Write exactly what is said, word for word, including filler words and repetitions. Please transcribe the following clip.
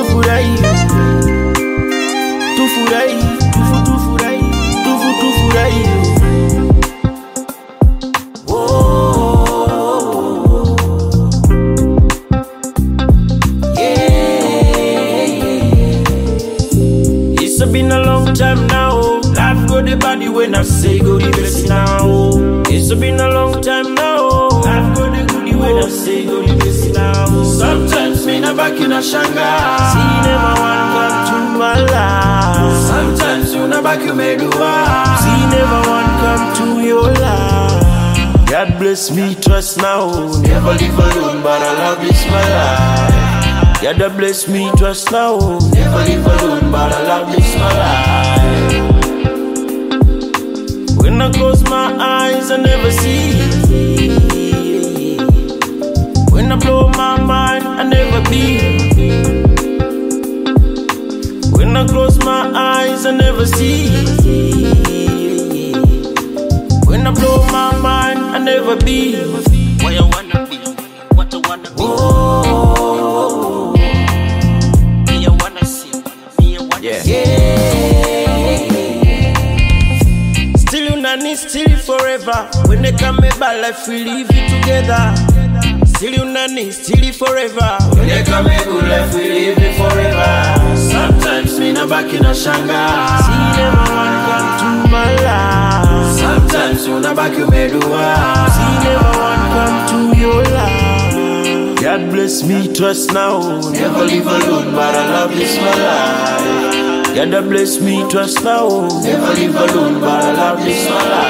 tufurahi, tufurahi, tufu tufurahi, tufu tufurahi. It's been a long time now. Life got the body when I say go the best now. It's been a long time now. Life got the goodie when I say go the best now. Sometimes me na back in a shanga. See never one come to my life. Sometimes you na back you me do. See never one come to your life. God bless me, trust now. Never live alone, but I love this my life. God bless me, trust now. Never live alone, but I love this my life. When I close my eyes, I never see. When I blow my mind, I never be. When I close my eyes, I never see. When I blow my mind, I never be. Where I wanna be, what I wanna be. Oh, Me I wanna see, me I wanna yeah. see. Still you nanny, still forever. When they come back, life we live it together. Still you nanny, still forever. When they come back, life we live it forever. Sometimes me na back in a shanga. See never one come to my life. Sometimes you na back you me do. See never one come to your life. God bless me, trust now. Never live alone, but I love this my life. God bless me, trust now. Never live alone, but I love this my life.